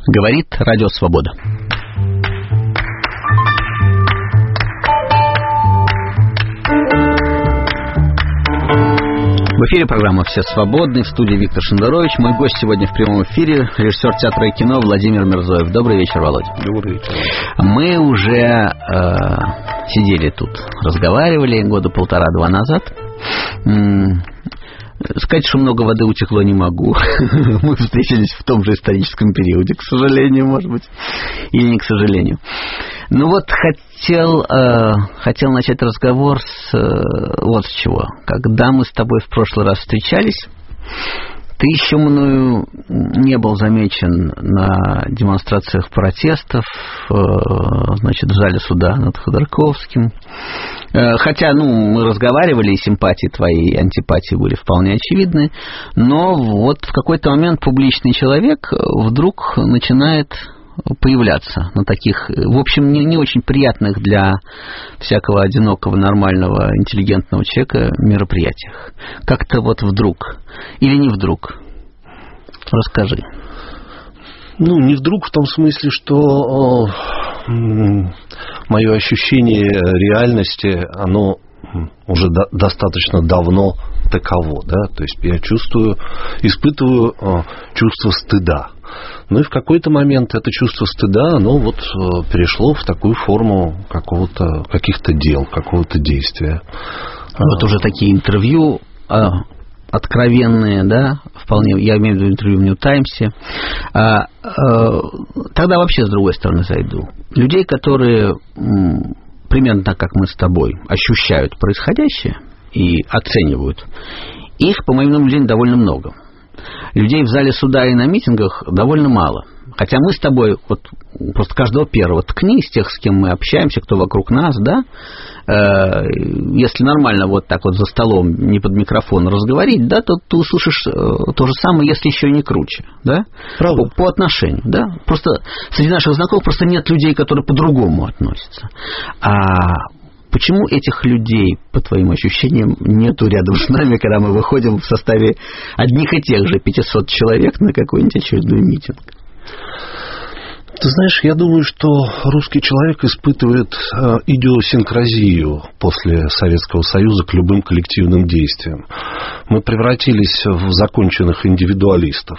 Говорит Радио Свобода. В эфире программа «Все свободны», в студии Виктор Шендерович. Мой гость сегодня в прямом эфире — режиссер театра и кино Владимир Мирзоев. Добрый вечер, Володя. Добрый вечер. Мы уже сидели тут, разговаривали года 1,5-2 назад. Сказать, что много воды утекло, не могу. Мы встретились в том же историческом периоде, к сожалению, может быть, или не к сожалению. Ну вот хотел начать разговор с вот с чего. Когда мы с тобой в прошлый раз встречались, ты еще мною не был замечен на демонстрациях протестов, значит, в зале суда над Ходорковским. Хотя, мы разговаривали, и симпатии твои, и антипатии были вполне очевидны, но вот в какой-то момент публичный человек вдруг начинает появляться на таких, в общем, не очень приятных для всякого одинокого, нормального, интеллигентного человека мероприятиях. Как-то вот вдруг. Или не вдруг? Расскажи. Не вдруг в том смысле, что мое ощущение реальности, оно уже достаточно давно таково, да, то есть я испытываю чувство стыда. Ну и в какой-то момент это чувство стыда, оно вот перешло в такую форму каких-то дел, какого-то действия. Вот уже такие интервью откровенные, да, вполне, я имею в виду интервью в Нью Таймсе. Тогда вообще с другой стороны зайду. Людей, которые примерно так, как мы с тобой, ощущают происходящее и оценивают, их, по моему наблюдению, довольно много. Людей в зале суда и на митингах довольно мало. Хотя мы с тобой, вот просто каждого первого ткни из тех, с кем мы общаемся, кто вокруг нас, да, если нормально вот так вот за столом, не под микрофон разговорить, да, то ты услышишь то же самое, если еще и не круче, да, по отношению, да. Просто среди наших знакомых просто нет людей, которые по-другому относятся. Почему этих людей, по твоим ощущениям, нету рядом с нами, когда мы выходим в составе одних и тех же 500 человек на какой-нибудь очередной митинг? Ты знаешь, я думаю, что русский человек испытывает идиосинкразию после Советского Союза к любым коллективным действиям. Мы превратились в законченных индивидуалистов.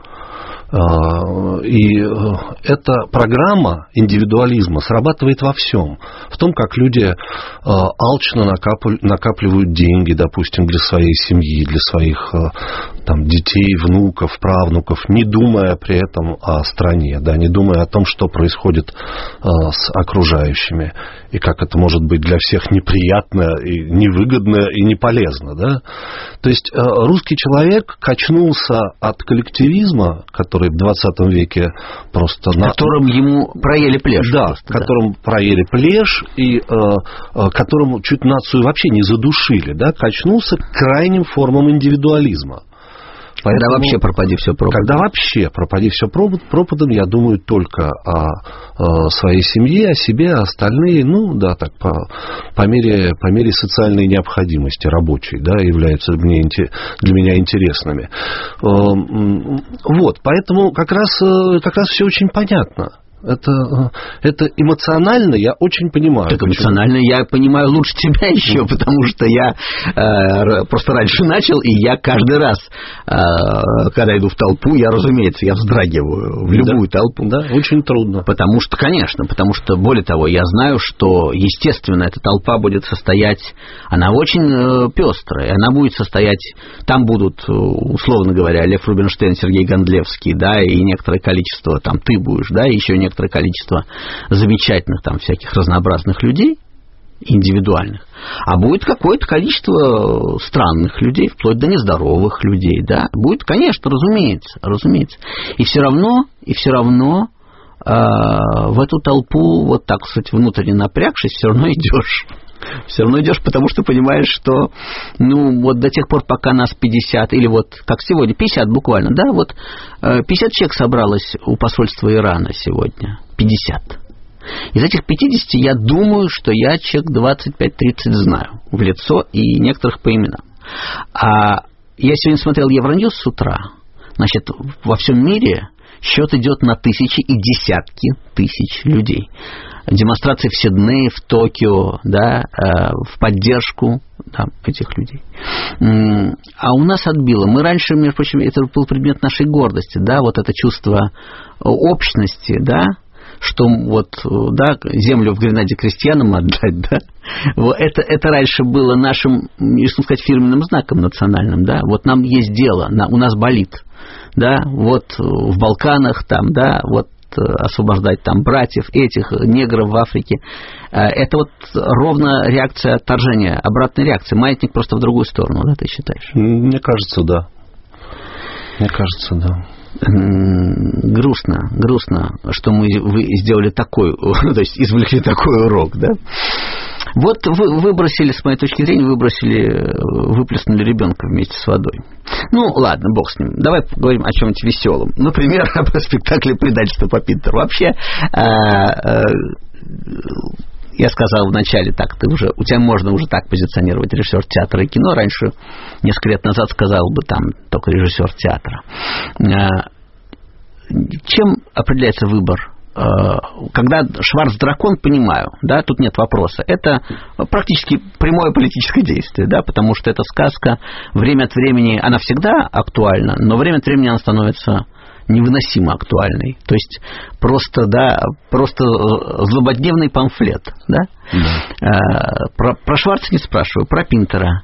И эта программа индивидуализма срабатывает во всем. В том, как люди алчно накапливают деньги, допустим, для своей семьи, для своих детей, внуков, правнуков, не думая при этом о стране, да, не думая о том, что происходит с окружающими, и как это может быть для всех неприятно, и невыгодно, и не полезно. Да? То есть русский человек качнулся от коллективизма, который в 20 веке просто... Которым ему проели плешь. Да, которым проели плешь, и которым чуть нацию вообще не задушили, да, качнулся к крайним формам индивидуализма. Когда вообще пропади все пропадом. Когда вообще пропади все пропадом, я думаю только о своей семье, о себе, а остальные, по мере социальной необходимости, рабочей, да, являются для меня интересными. Вот, поэтому как раз все очень понятно. Это эмоционально я очень понимаю. Так эмоционально я понимаю лучше тебя еще, потому что я просто раньше начал, и я каждый раз, когда иду в толпу, я вздрагиваю в любую толпу. Да, очень трудно. Потому что, более того, я знаю, что, естественно, эта толпа будет состоять, она очень пестрая, она будет состоять, там будут, условно говоря, Лев Рубинштейн, Сергей Гондлевский, да, и некоторое количество, там ты будешь, да, и еще некоторое количество замечательных там всяких разнообразных людей, индивидуальных, а будет какое-то количество странных людей, вплоть до нездоровых людей, да, будет, конечно, разумеется. И все равно в эту толпу, вот так, кстати, внутренне напрягшись, все равно идешь. Все равно идешь, потому что понимаешь, что вот до тех пор, пока нас 50, или вот как сегодня, 50 буквально, да, вот 50 человек собралось у посольства Ирана сегодня, 50. Из этих 50 я думаю, что я человек 25-30 знаю в лицо и некоторых по именам. А я сегодня смотрел Евроньюз с утра. Значит, во всем мире счет идет на тысячи и десятки тысяч людей. Демонстрации в Сиднее, в Токио, да, в поддержку, да, этих людей. А у нас отбило. Мы раньше, между прочим, это был предмет нашей гордости, да, вот это чувство общности, да, что вот, да, землю в Гренаде крестьянам отдать, да, вот это раньше было нашим, если сказать, фирменным знаком национальным, да, вот нам есть дело, у нас болит, да, вот в Балканах там, да, вот освобождать там братьев, этих негров в Африке. Это вот ровно реакция отторжения, обратная реакция. Маятник просто в другую сторону, да, ты считаешь? Мне кажется, да. Мне кажется, да. Грустно, что вы сделали такой, то есть извлекли такой урок, да? Вот вы выбросили, с моей точки зрения, выплеснули ребенка вместе с водой. Ну, ладно, бог с ним. Давай поговорим о чем-нибудь веселом. Например, о спектакле «Предательство по Пинтеру». Вообще, я сказал вначале, так, у тебя можно уже так позиционировать режиссер театра и кино. Раньше, несколько лет назад, сказал бы там только режиссер театра. Чем определяется выбор? Когда Шварц-дракон, понимаю, да, тут нет вопроса. Это практически прямое политическое действие, да, потому что эта сказка время от времени, она всегда актуальна, но время от времени она становится невыносимо актуальной. То есть просто злободневный памфлет, да? Про Шварца не спрашиваю, про Пинтера.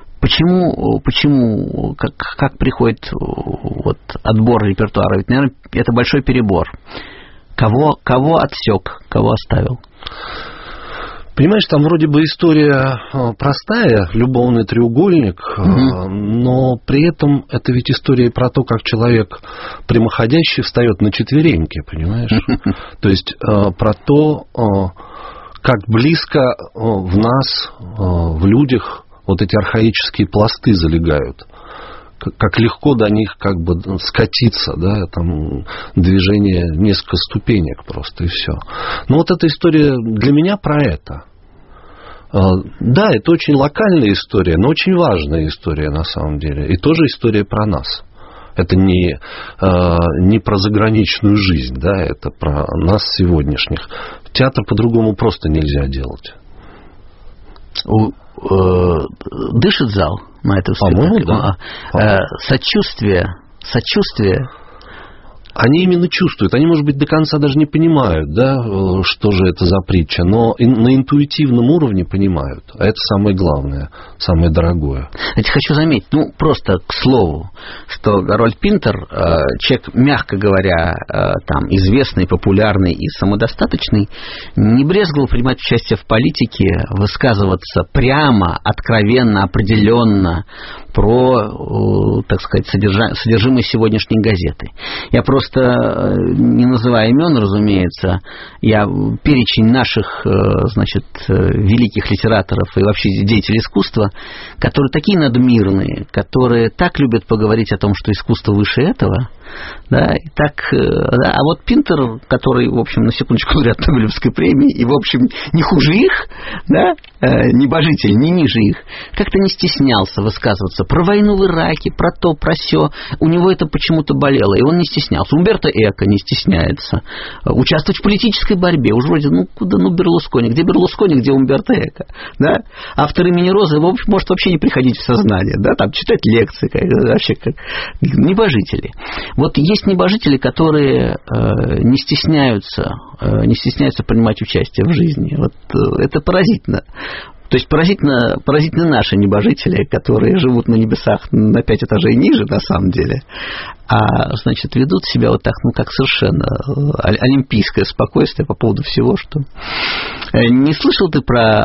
Почему как приходит вот отбор репертуара? Ведь, наверное, это большой перебор. Кого отсек, кого оставил? Понимаешь, там вроде бы история простая, любовный треугольник, но при этом это ведь история про то, как человек прямоходящий встает на четвереньки, понимаешь? То есть про то, как близко в нас, в людях вот эти архаические пласты залегают. Как легко до них как бы скатиться, да, там движение несколько ступенек просто, и все. Но вот эта история для меня про это. Да, это очень локальная история, но очень важная история на самом деле. И тоже история про нас. Это не про заграничную жизнь, да, это про нас сегодняшних. Театр по-другому просто нельзя делать. Дышит зал на этом спектакле? Да. Сочувствие. Они именно чувствуют. Они, может быть, до конца даже не понимают, да, что же это за притча, но на интуитивном уровне понимают. А это самое главное, самое дорогое. Я хочу заметить, просто к слову, что Гарольд Пинтер, человек, мягко говоря, там, известный, популярный и самодостаточный, не брезговал принимать участие в политике, высказываться прямо, откровенно, определенно про, так сказать, содержимое сегодняшней газеты. Я просто, не называя имен, разумеется, я перечень наших, значит, великих литераторов и вообще деятелей искусства, которые такие надмирные, которые так любят поговорить о том, что искусство выше этого, да, и так, да, а вот Пинтер, который, в общем, на секундочку лауреат Нобелевской премии, и, в общем, не хуже их, да, небожитель, не ниже их, как-то не стеснялся высказываться про войну в Ираке, про то, про сё. У него это почему-то болело, и он не стеснялся. Умберто Эко не стесняется. Участвовать в политической борьбе. Уж вроде, Берлускони? Где Берлускони, где Умберто Эко? Да? Автор «Имени Розы» может вообще не приходить в сознание, да, там читать лекции, вообще как небожители. Вот есть небожители, которые не стесняются принимать участие в жизни. Вот это поразительно. То есть поразительны наши небожители, которые живут на небесах на 5 этажей ниже, на самом деле, а, значит, ведут себя вот так, как совершенно олимпийское спокойствие по поводу всего, что... Не слышал ты про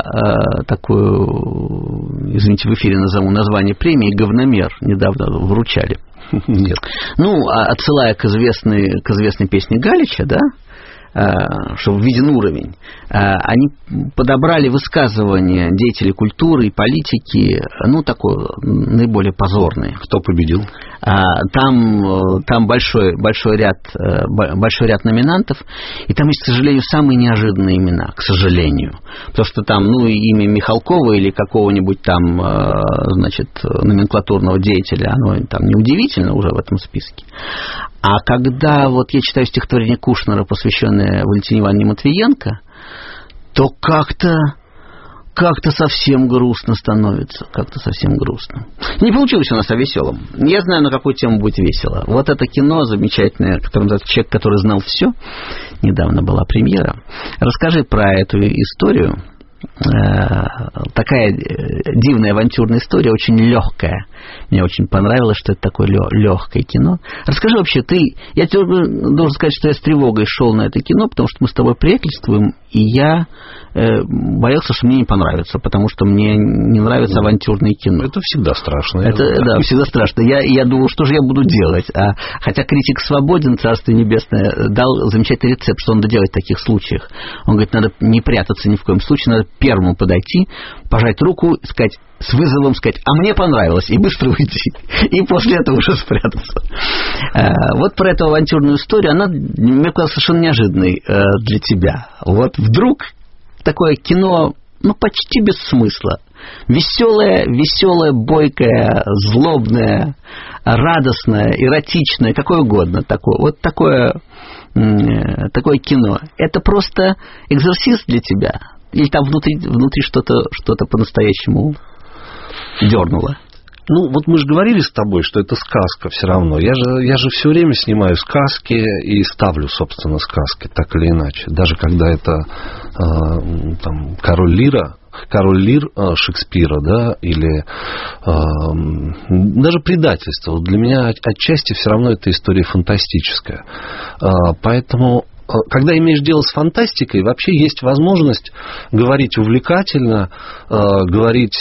такую, извините, в эфире назову название премии «Говномер», недавно вручали? Нет. Отсылая к известной песне Галича, да, чтобы виден уровень, они подобрали высказывания деятелей культуры и политики, такое, наиболее позорные. Кто победил? Там большой ряд номинантов, и там есть, к сожалению, самые неожиданные имена, к сожалению. Потому что там, имя Михалкова или какого-нибудь там, номенклатурного деятеля, оно там неудивительно уже в этом списке. А когда я читаю стихотворение Кушнера, посвященное Валентине Ивановне Матвиенко, то как-то совсем грустно становится. Как-то совсем грустно. Не получилось у нас о веселом. Я знаю, на какую тему будет весело. Вот это кино замечательное, которое называется «Человек, который знал все». Недавно была премьера. Расскажи про эту историю. Такая дивная авантюрная история, очень легкая. Мне очень понравилось, что это такое легкое кино. Расскажи вообще, я тебе должен сказать, что я с тревогой шел на это кино, потому что мы с тобой приятельствуем, и я боялся, что мне не понравится, потому что мне не нравится авантюрное кино. Это всегда страшно. Да, всегда страшно. Я думал, что же я буду делать. Хотя критик Свободин, Царство Небесное, дал замечательный рецепт, что надо делать в таких случаях. Он говорит, надо не прятаться ни в коем случае, надо первому подойти, пожать руку, сказать, с вызовом сказать, а мне понравилось, и быстро уйти. И после этого уже спрятаться. Вот про эту авантюрную историю, она, мне казалось, совершенно неожиданной для тебя. Вот вдруг такое кино, почти без смысла. Веселое, бойкое, злобное, радостное, эротичное, какое угодно. Такое кино. Это просто экзорцист для тебя? Или там внутри что-то по-настоящему дернуло? Мы же говорили с тобой, что это сказка все равно. Я же все время снимаю сказки и ставлю, собственно, сказки, так или иначе. Даже когда это Король Лир Шекспира, да, или даже предательство. Для меня отчасти все равно эта история фантастическая. Поэтому, когда имеешь дело с фантастикой, вообще есть возможность говорить увлекательно, говорить,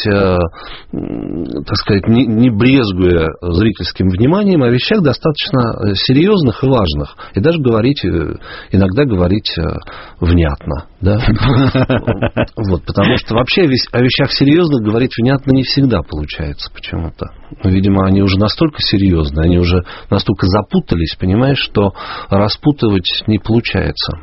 так сказать, не брезгуя зрительским вниманием, о вещах достаточно серьезных и важных. И даже иногда говорить внятно. Да? Потому что вообще о вещах серьезных говорить внятно не всегда получается почему-то. Видимо, они уже настолько серьезные, они уже настолько запутались, понимаешь, что распутывать не получается.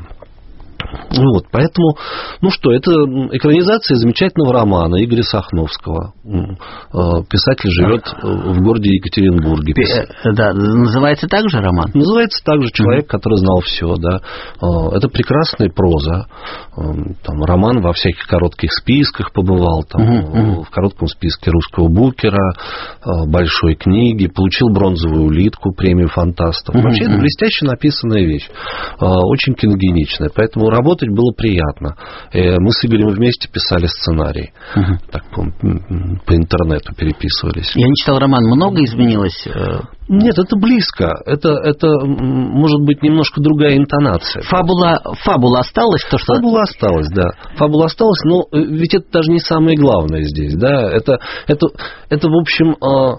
Поэтому, это экранизация замечательного романа Игоря Сахновского. Писатель живет в городе Екатеринбурге. Да, называется так же роман? Называется так же «Человек, который знал все». Да. Это прекрасная проза. Роман во всяких коротких списках побывал. В коротком списке русского букера, большой книги. Получил бронзовую улитку, премию фантастов. Вообще, это блестяще написанная вещь. Очень киногеничная. Поэтому работать было приятно. Мы с Игорем вместе писали сценарий. Так, по интернету переписывались. Я не читал роман. Много изменилось? Нет, это близко. Это может быть, немножко другая интонация. Фабула осталась? Фабула осталась, да. Фабула осталась, но ведь это даже не самое главное здесь. Да? Это в общем,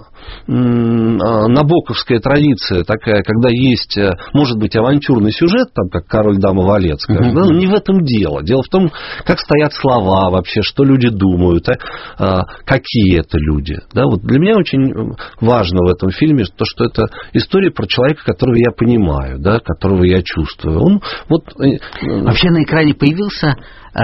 набоковская традиция такая, когда есть, может быть, авантюрный сюжет, как «Король, дама, валет», скажем, да? Но не в этом дело. Дело в том, как стоят слова вообще, что люди думают, какие это люди. Да? Для меня очень важно в этом фильме то, что это история про человека, которого я понимаю, да, которого я чувствую. Вообще на экране появился...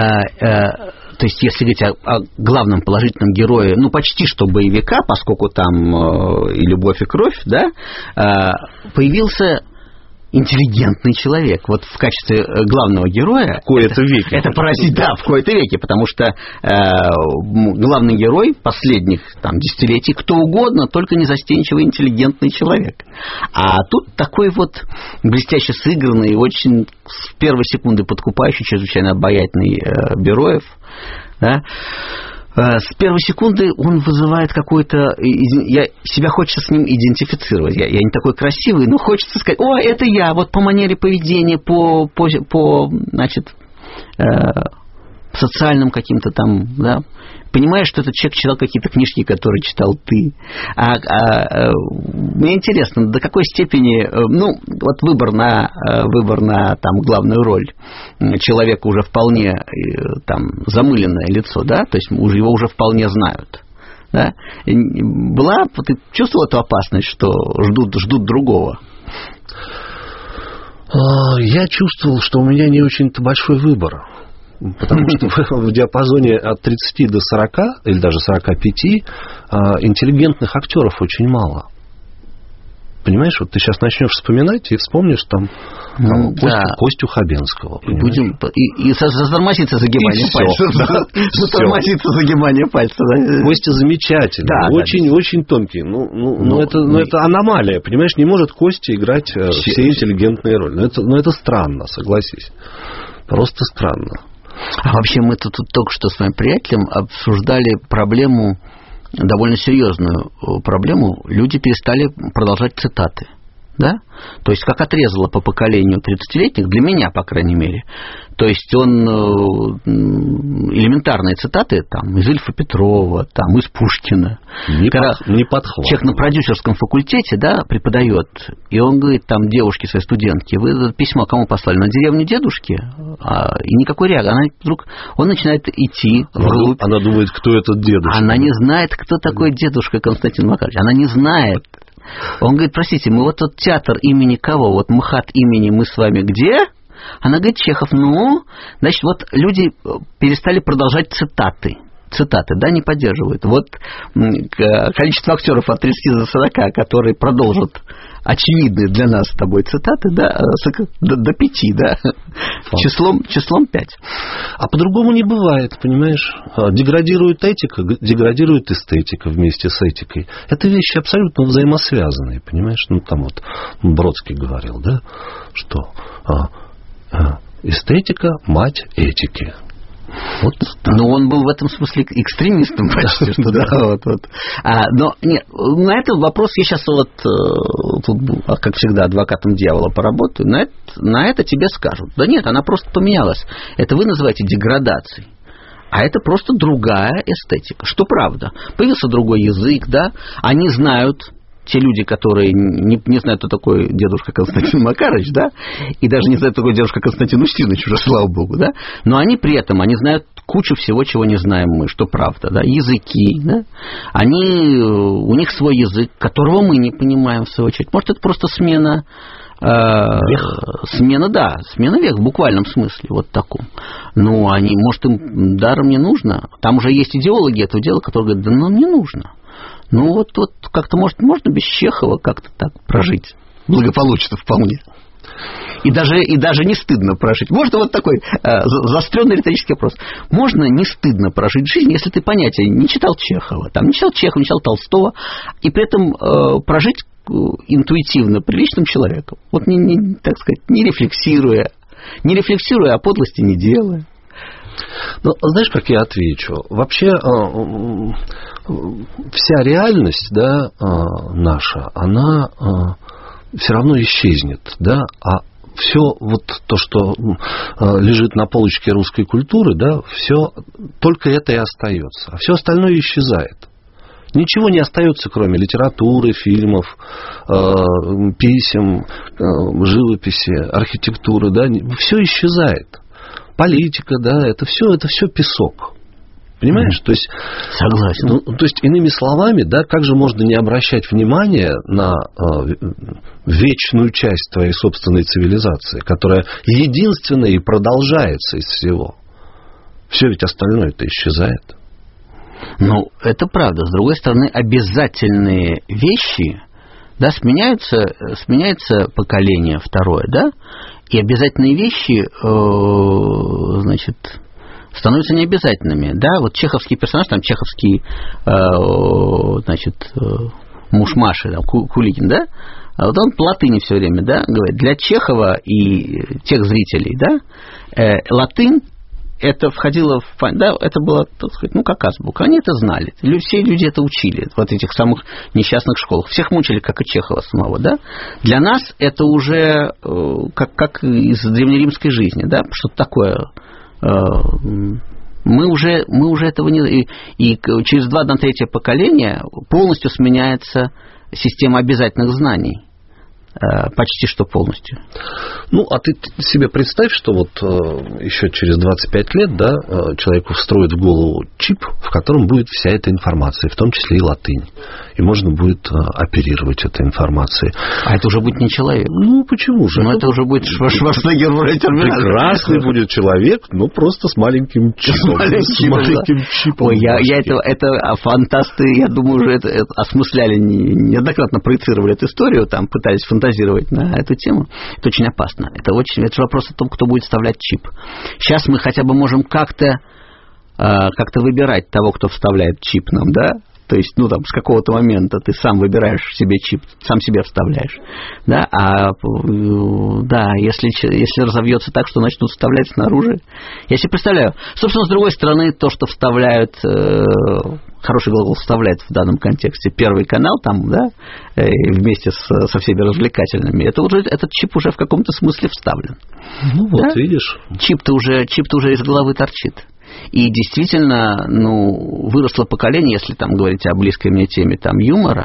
То есть, если говорить о главном положительном герое, почти что боевика, поскольку там и любовь, и кровь, да, появился интеллигентный человек. В качестве главного героя... В кои-то веке. Это поразительно, да, в кои-то веке, потому что главный герой последних десятилетий кто угодно, только не застенчивый интеллигентный человек. А тут такой блестяще сыгранный, очень с первой секунды подкупающий, чрезвычайно обаятельный Бероев, да. С первой секунды он вызывает какой-то... Себя хочется с ним идентифицировать. Я не такой красивый, но хочется сказать, это я, по манере поведения, по социальным каким-то там, да, понимаешь, что этот человек читал какие-то книжки, которые читал ты. Мне интересно, до какой степени, вот выбор на там главную роль человека уже вполне там замыленное лицо, да, то есть его уже вполне знают. Да? Ты чувствовал эту опасность, что ждут другого? Я чувствовал, что у меня не очень-то большой выбор. Потому что в диапазоне от 30 до 40 или даже 45 интеллигентных актеров очень мало. Понимаешь, вот ты сейчас начнешь вспоминать и вспомнишь там Костю Хабенского. Будем и затормозится загибание пальцев. Затормозится загибание пальцев. Костя замечательный, очень тонкий. Это аномалия, понимаешь, не может Костя играть все интеллигентные роли. Но это странно, согласись. Просто странно. А вообще мы тут только что с моим приятелем обсуждали проблему, довольно серьезную проблему. Люди перестали продолжать цитаты. Да? То есть, как отрезало по поколению 30-летних, для меня, по крайней мере. То есть, элементарные цитаты там, из Ильфа Петрова, там, из Пушкина. Не подход. Человек на продюсерском факультете, да, преподает, и он говорит там девушке, своей студентке: вы это письмо кому послали? На деревню дедушки? И никакой реакции. Он начинает идти вглубь. Она думает, кто этот дедушка. Она не знает, кто такой дедушка Константин Макарович. Она не знает. Он говорит: простите, мы вот тот театр имени кого? Вот МХАТ имени мы с вами где? Она говорит: Чехов. Значит, вот люди перестали продолжать цитаты, да, не поддерживают. Вот количество актеров от 30 до 40, которые продолжат очевидные для нас с тобой цитаты, да, до 5, да, числом 5. А по-другому не бывает, понимаешь? Деградирует этика, деградирует эстетика вместе с этикой. Это вещи абсолютно взаимосвязанные, понимаешь? Там вот Бродский говорил, да, что эстетика – мать этики. Вот, но он был в этом смысле экстремистом почти, что да. Но нет, на этот вопрос я сейчас тут, как всегда, адвокатом дьявола поработаю. На это тебе скажут: да нет, она просто поменялась. Это вы называете деградацией. А это просто другая эстетика. Что правда. Появился другой язык, да. Они знают, те люди, которые не знают, кто такой дедушка Константин Макарович, да, и даже не знают, кто такой дедушка Константин Устинович, уже, слава богу, да, но они при этом, они знают кучу всего, чего не знаем мы, что правда, да, языки, да, у них свой язык, которого мы не понимаем, в свою очередь. Может, это просто смена века в буквальном смысле, вот таком. Может, им даром не нужно. Там уже есть идеологи этого дела, которые говорят: да нам не нужно. Вот как-то, может, можно без Чехова как-то так прожить благополучно вполне. И даже не стыдно прожить. Может, вот такой заостренный риторический вопрос. Можно не стыдно прожить жизнь, если ты понятия не читал Чехова, не читал Толстого, и при этом прожить интуитивно приличным человеком. Вот так сказать, не рефлексируя, а подлости не делая. Знаешь, как я отвечу? Вообще, вся реальность, да, наша, она все равно исчезнет, да, а все вот то, что лежит на полочке русской культуры, да, все только это и остается, а все остальное исчезает. Ничего не остается, кроме литературы, фильмов, писем, живописи, архитектуры, да, все исчезает. Политика, да, это все песок. Понимаешь? То есть, согласен. То есть, иными словами, да, как же можно не обращать внимания на вечную часть твоей собственной цивилизации, которая единственная и продолжается из всего. Все ведь остальное-то исчезает. Это правда. С другой стороны, обязательные вещи, да, сменяется поколение второе, да, и обязательные вещи, значит, становятся необязательными, да, вот чеховский персонаж, там чеховский, значит, муж Маши, там, Куликин, да, вот он по латыни все время, да, говорит: для Чехова и тех зрителей, да, латынь это входило да, это было, так сказать, как азбука. Они это знали. Все люди это учили в этих самых несчастных школах. Всех мучили, как и Чехова самого, да. Для нас это уже как из древнеримской жизни, да, что-то такое Мы уже этого не... И через 2-3 поколения полностью сменяется система обязательных знаний. Почти что полностью. Ну, а ты себе представь, что вот еще через 25 лет, да, человеку встроят в голову чип, в котором будет вся эта информация, в том числе и латынь. И можно будет оперировать этой информацией. А это уже будет не человек. Ну, почему же? Ну, это уже будет Шварценеггер в роли Терминатора. Прекрасный будет человек, но просто с маленьким чипом. С маленьким чипом. Ой, это фантасты, я думаю, уже это осмысляли, неоднократно проецировали эту историю, там пытались фантазировать на эту тему. Это очень опасно. Это же вопрос о том, кто будет вставлять чип. Сейчас мы хотя бы можем как-то выбирать того, кто вставляет чип нам, да? То есть, с какого-то момента ты сам выбираешь себе чип, сам себе вставляешь. Да, если разовьется так, что начнут вставлять снаружи. Я себе представляю. Собственно, с другой стороны, то, что вставляют, хороший глагол вставляет в данном контексте, Первый канал там, да, вместе со всеми развлекательными, этот чип уже в каком-то смысле вставлен. Ну, вот, да? Видишь. Чип-то уже из головы торчит. И действительно, выросло поколение, если там говорить о близкой мне теме юмора,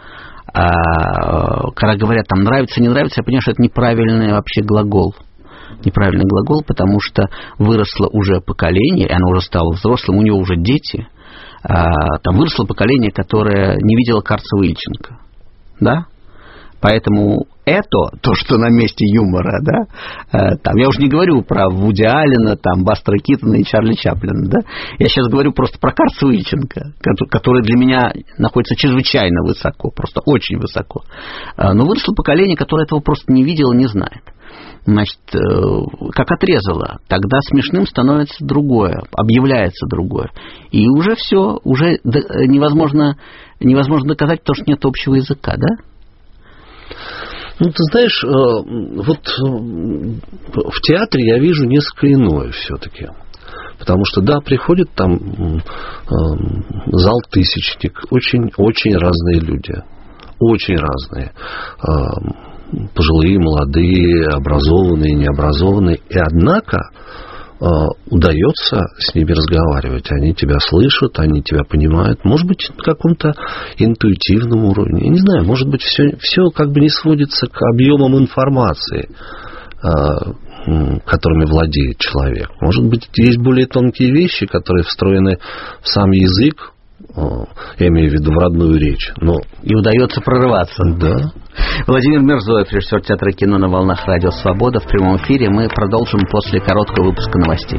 когда говорят, нравится, не нравится, я понимаю, что это неправильный вообще глагол. Неправильный глагол, потому что выросло уже поколение, и оно уже стало взрослым, у него уже дети. Там выросло поколение, которое не видело Карцева Ильченко. Да? Поэтому то, что на месте юмора, да, я уже не говорю про Вуди Аллена, Бастера Китона и Чарли Чаплина, да, я сейчас говорю просто про Карцева Ильченко, который для меня находится чрезвычайно высоко, просто очень высоко. Но выросло поколение, которое этого просто не видело, не знает. Значит, как отрезало, тогда смешным становится другое, объявляется другое. И уже все, уже невозможно доказать, потому что нет общего языка, да? Ну, ты знаешь, вот в театре я вижу несколько иное все-таки. Потому что, да, приходит там зал тысячник, очень разные люди. Очень разные. Пожилые, молодые, образованные, необразованные. И однако удается с ними разговаривать. Они тебя слышат, они тебя понимают. Может быть, на каком-то интуитивном уровне. Я не знаю, может быть, все как бы не сводится к объемам информации, которыми владеет человек. Может быть, есть более тонкие вещи, которые встроены в сам язык, я имею в виду в родную речь. Но... И удается прорываться. Да. Владимир Мирзоев, режиссер театра и кино на волнах Радио Свобода. В прямом эфире мы продолжим после короткого выпуска новостей.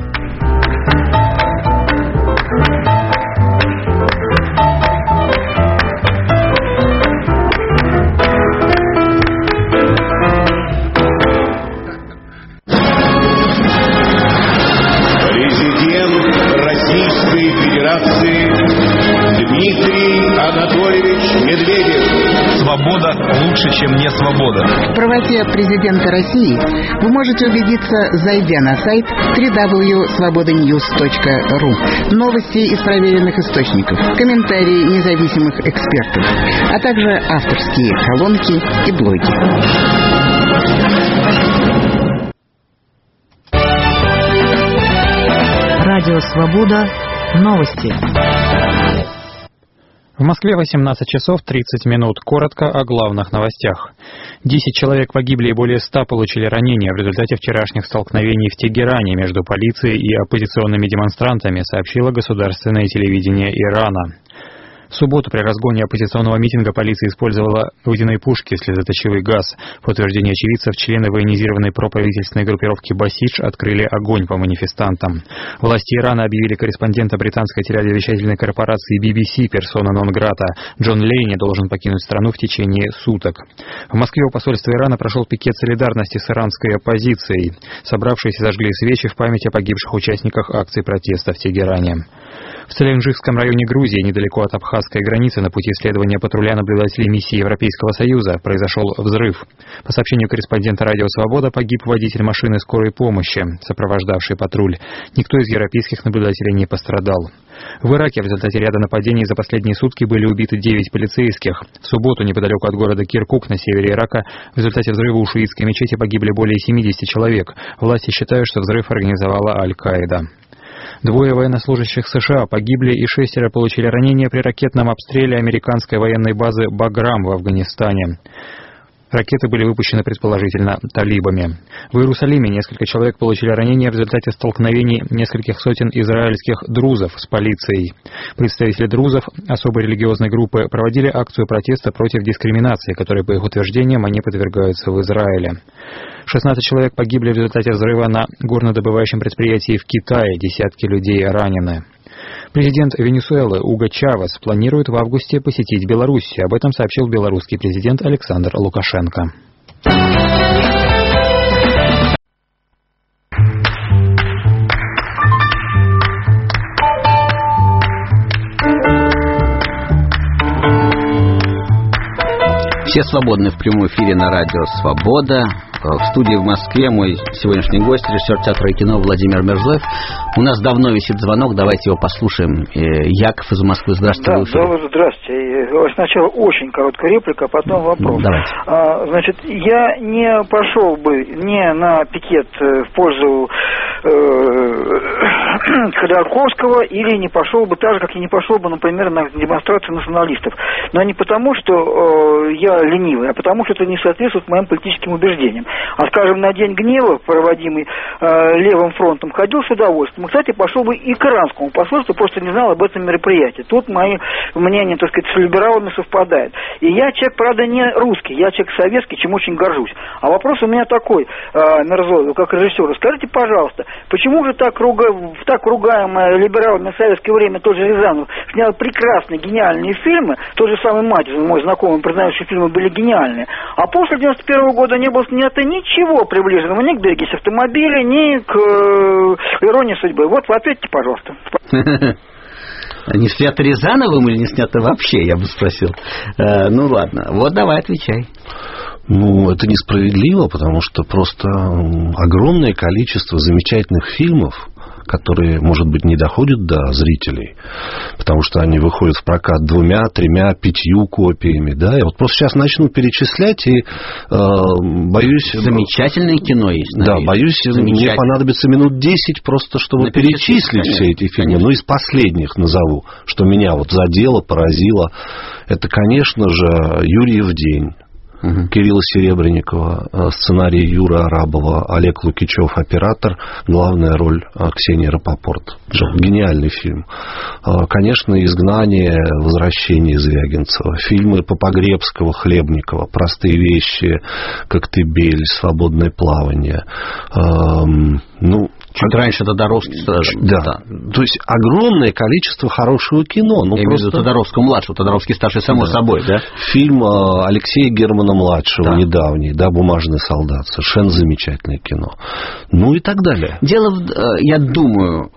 Президент Российской Федерации Дмитрий Анатольевич Медведев. Свобода лучше, чем не свобода. В правоте президента России вы можете убедиться, зайдя на сайт www.svobodanews.ru. Новости из проверенных источников, комментарии независимых экспертов, а также авторские колонки и блоги. Радио Свобода. Новости. В Москве 18 часов 30 минут. Коротко о главных новостях. 10 человек погибли и более 100 получили ранения в результате вчерашних столкновений в Тегеране между полицией и оппозиционными демонстрантами, сообщило государственное телевидение Ирана. В субботу при разгоне оппозиционного митинга полиция использовала водяные пушки, слезоточивый газ. По утверждению очевидцев, члены военизированной проправительственной группировки «Басидж» открыли огонь по манифестантам. Власти Ирана объявили корреспондента британской телерадиовещательной корпорации BBC персона нон-грата. Джон Лейни должен покинуть страну в течение суток. В Москве у посольства Ирана прошел пикет солидарности с иранской оппозицией. Собравшиеся зажгли свечи в память о погибших участниках акций протеста в Тегеране. В Целенджикском районе Грузии, недалеко от абхазской границы, на пути следования патруля наблюдателей миссии Европейского Союза, произошел взрыв. По сообщению корреспондента «Радио Свобода», погиб водитель машины скорой помощи, сопровождавший патруль. Никто из европейских наблюдателей не пострадал. В Ираке в результате ряда нападений за последние сутки были убиты 9 полицейских. В субботу неподалеку от города Киркук на севере Ирака в результате взрыва у шиитской мечети погибли более 70 человек. Власти считают, что взрыв организовала Аль-Каида. 2 военнослужащих США погибли и 6 получили ранения при ракетном обстреле американской военной базы «Баграм» в Афганистане. Ракеты были выпущены, предположительно, талибами. В Иерусалиме несколько человек получили ранения в результате столкновений нескольких сотен израильских друзов с полицией. Представители друзов, особой религиозной группы, проводили акцию протеста против дискриминации, которой, по их утверждениям, они подвергаются в Израиле. 16 человек погибли в результате взрыва на горнодобывающем предприятии в Китае, десятки людей ранены. Президент Венесуэлы Уго Чавес планирует в августе посетить Белоруссию. Об этом сообщил белорусский президент Александр Лукашенко. Все свободны в прямом эфире на радио «Свобода». В студии в Москве мой сегодняшний гость, режиссер театра и кино Владимир Мержлоев. У нас давно висит звонок, давайте его послушаем. Яков из Москвы, здравствуйте. Да, здравствуйте. Сначала очень короткая реплика, а потом вопрос. Давайте. Значит, я не пошел бы не на пикет в пользу Ходорковского или не пошел бы так же, как я не пошел бы, например, на демонстрацию националистов. Но не потому, что я ленивый, а потому, что это не соответствует моим политическим убеждениям. А, скажем, на День гнева, проводимый Левым фронтом, ходил с удовольствием. Кстати, пошел бы и к иранскому посольству, просто не знал об этом мероприятии. Тут мои мнения, так сказать, с либералами совпадают. И я человек, правда, не русский, я человек советский, чем очень горжусь. А вопрос у меня такой, Мержлоеву, как режиссеру. Скажите, пожалуйста, почему же так ругаемое либералами в советское время тот же Рязанов снял прекрасные, гениальные фильмы, тот же самый Матизон, мой знакомый, признаю, что фильмы были гениальные, а после 91 года не было снято ничего приближенного ни к «Берегись автомобиля», ни к «Иронии судьбы». Вот вы ответьте, пожалуйста. Не снято Рязановым или не снято вообще, я бы спросил. Ну ладно, вот давай отвечай. Ну, это несправедливо, потому что просто огромное количество замечательных фильмов, которые, может быть, не доходят до зрителей, потому что они выходят в прокат 2, 3, 5 копиями, да, и вот просто сейчас начну перечислять и боюсь... Замечательное кино есть. Да, боюсь, мне понадобится минут 10 просто, чтобы перечислить все эти фильмы. Конечно. Ну, из последних назову, что меня вот задело, поразило. Это, конечно же, «Юрьев день». Кирилла Серебренникова, сценарий Юры Арабова, Олег Лукичев, оператор, главная роль Ксения Рапопорт. Гениальный фильм. Конечно, «Изгнание», «Возвращение» Звягинцева, фильмы Попогребского, Хлебникова, «Простые вещи», «Коктебель», «Свободное плавание». Ну, чуть раньше Тодоровский. Да. То есть огромное количество хорошего кино. Ну, я имею в виду Тодоровского-младшего, Тодоровский-старший, само собой, да? Фильм Алексея Германа-младшего, недавний, да, «Бумажный солдат». Совершенно замечательное кино. Ну и так далее. Дело, я думаю,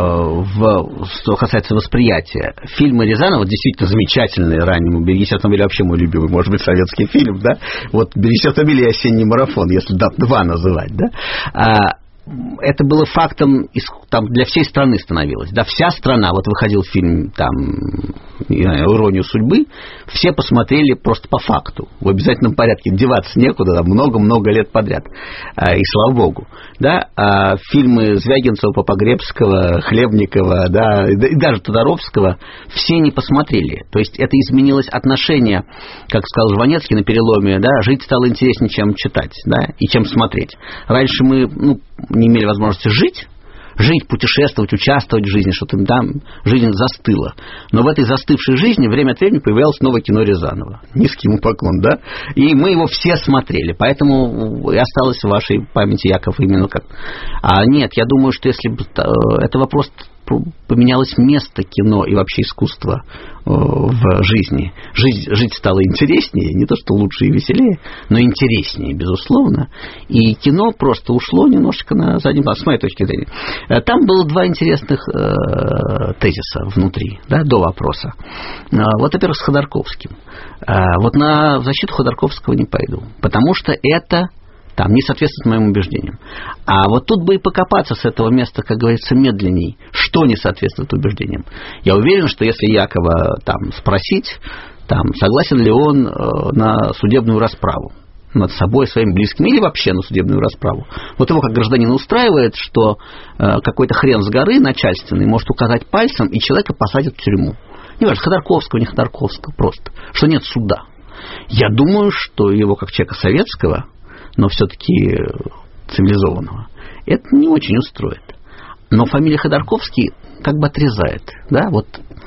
что касается восприятия. Фильмы Рязанова действительно замечательные раннему. «Берегись автомобиля» вообще мой любимый, может быть, советский фильм, да? Вот «Берегись автомобиля» и «Осенний марафон», если два называть, да? Это было фактом, там, для всей страны становилось. Да, вся страна, вот выходил фильм там, «Иронию судьбы», все посмотрели просто по факту, в обязательном порядке, деваться некуда, да, много-много лет подряд, и слава богу. Да, фильмы Звягинцева, Попогребского, Хлебникова, да, и даже Тодоровского все не посмотрели. То есть это изменилось отношение, как сказал Жванецкий на переломе, да, жить стало интереснее, чем читать, да, и чем смотреть. Раньше мы, не имели возможности жить, путешествовать, участвовать в жизни, что-то там, жизнь застыла. Но в этой застывшей жизни время от времени появлялось новое кино Рязанова. Низкий ему поклон, да? И мы его все смотрели, поэтому и осталось в вашей памяти, Яков, именно как... А нет, я думаю, что если бы... Это вопрос... поменялось место кино и вообще искусства в жизни. Жить стало интереснее, не то что лучше и веселее, но интереснее, безусловно. И кино просто ушло немножечко на задний план, с моей точки зрения. Там было 2 интересных тезиса внутри, да, до вопроса. Вот, во-первых, с Ходорковским. Вот на защиту Ходорковского не пойду, потому что это там не соответствует моим убеждениям. А вот тут бы и покопаться с этого места, как говорится, медленней, что не соответствует убеждениям. Я уверен, что если Якова там спросить, там, согласен ли он на судебную расправу, над собой, своими близкими или вообще на судебную расправу. Вот его как гражданина устраивает, что какой-то хрен с горы начальственный может указать пальцем, и человека посадят в тюрьму. Не важно, Ходорковского, не Ходорковского, просто. Что нет суда. Я думаю, что его как человека советского, но все-таки цивилизованного, это не очень устроит. Но фамилия Ходорковский как бы отрезает. Да? Вот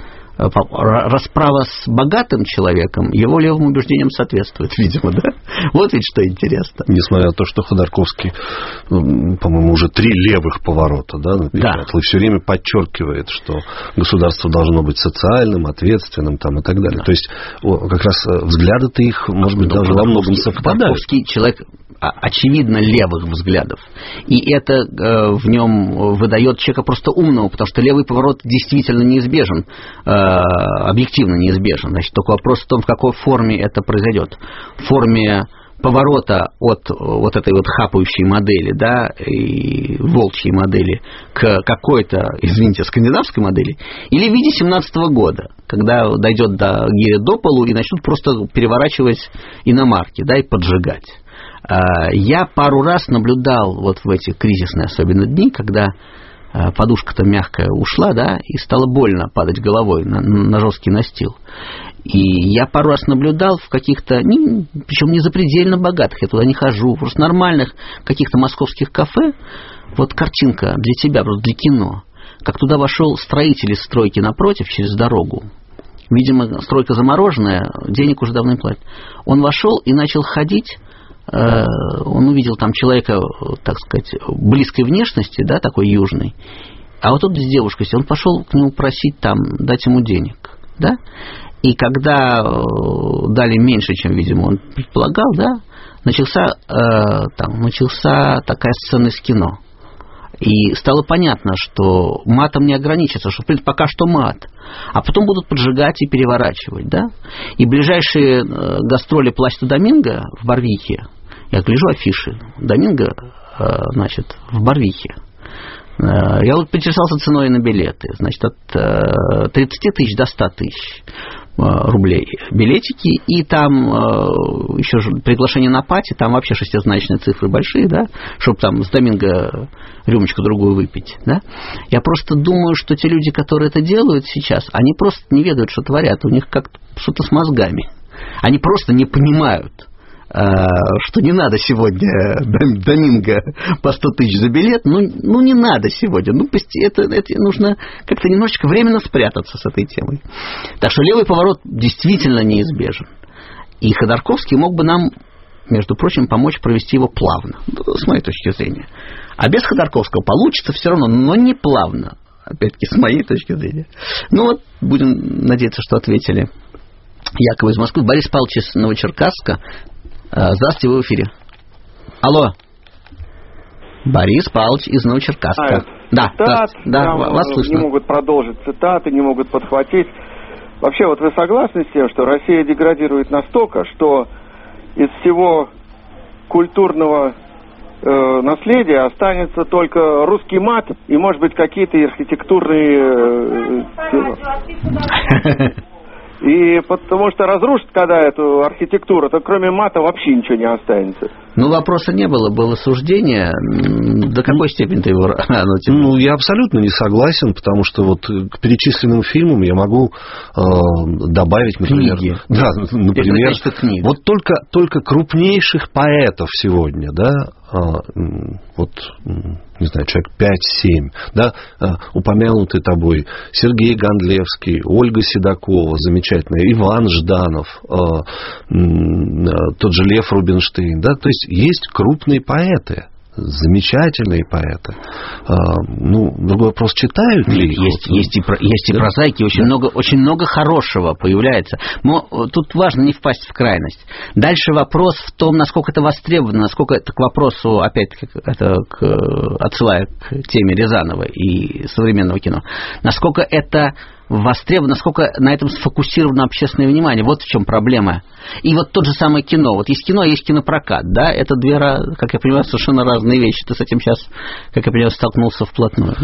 расправа с богатым человеком его левым убеждениям соответствует, видимо, да? Вот ведь что интересно. Несмотря на то, что Ходорковский, по-моему, уже 3 левых поворота, да, напечатал, и все время подчеркивает, что государство должно быть социальным, ответственным там, и так далее. Да. То есть как раз взгляды-то их, может быть, даже во многом совпадают. Ходорковский человек очевидно левых взглядов. И это в нем выдает человека просто умного, потому что левый поворот действительно неизбежен, объективно неизбежен. Значит, только вопрос в том, в какой форме это произойдет. В форме поворота от вот этой вот хапающей модели, да, и волчьей модели к какой-то, извините, скандинавской модели, или в виде 17-го года, когда дойдет до гиря до полу и начнут просто переворачивать иномарки, да, и поджигать. Я пару раз наблюдал вот в эти кризисные особенно дни, когда подушка-то мягкая ушла, да, и стало больно падать головой на жесткий настил. И я пару раз наблюдал в каких-то, причем не запредельно богатых, я туда не хожу, просто нормальных каких-то московских кафе, вот картинка для тебя, просто для кино, как туда вошел строитель из стройки напротив через дорогу. Видимо, стройка замороженная, денег уже давно не платят. Он вошел и начал ходить. Он увидел там человека, так сказать, близкой внешности, да, такой южный, а вот тут с девушкой, он пошел к нему просить там, дать ему денег, да, и когда дали меньше, чем, видимо, он предполагал, да, началась такая сцена из кино. И стало понятно, что матом не ограничится, что, в принципе, пока что мат. А потом будут поджигать и переворачивать, да? И ближайшие гастроли Пласида Доминго в Барвихе, я гляжу афиши, Доминго, значит, в Барвихе. Я вот поинтересовался ценой на билеты. Значит, от 30 тысяч до 100 тысяч рублей билетики, и там еще приглашение на пати, там вообще шестизначные цифры большие, да, чтобы там с Доминго рюмочку другую выпить, да. Я просто думаю, что те люди, которые это делают сейчас, они просто не ведают, что творят, у них как-то что-то с мозгами. Они просто не понимают, что не надо сегодня Доминго по 100 тысяч за билет, ну не надо сегодня, это нужно как-то немножечко временно спрятаться с этой темой. Так что левый поворот действительно неизбежен. И Ходорковский мог бы нам, между прочим, помочь провести его плавно, с моей точки зрения. А без Ходорковского получится все равно, но не плавно, опять-таки, с моей точки зрения. Ну вот, будем надеяться, что ответили. Яков из Москвы. Борис Павлович из Новочеркасска. Здравствуйте, вы в эфире. Алло. Борис Павлович из Новочеркасска. Да, вас слышно. Не могут продолжить цитаты, не могут подхватить. Вообще, вот вы согласны с тем, что Россия деградирует настолько, что из всего культурного наследия останется только русский мат и, может быть, какие-то архитектурные... И потому что разрушит, когда эту архитектуру, то кроме мата вообще ничего не останется. Ну, вопроса не было, было суждение. До какой степени ты его... Ну, я абсолютно не согласен, потому что вот к перечисленным фильмам я могу добавить, например... Книги. Да, например... Вот только крупнейших поэтов сегодня, да, вот, не знаю, человек 5-7, да, упомянутый тобой Сергей Гондлевский, Ольга Седокова, замечательная, Иван Жданов, тот же Лев Рубинштейн, да, то есть крупные поэты, замечательные поэты. Другой вопрос, читают ли их? Есть и прозаики, очень много хорошего появляется. Но тут важно не впасть в крайность. Дальше вопрос в том, насколько это востребовано, насколько это к вопросу, опять-таки, отсылая к теме Рязанова и современного кино, насколько это востребовано, насколько на этом сфокусировано общественное внимание. Вот в чем проблема. И вот тот же самое кино. Вот есть кино, а есть кинопрокат. Да? Это две, как я понимаю, совершенно разные вещи. Ты с этим сейчас, как я понимаю, столкнулся вплотную. Да?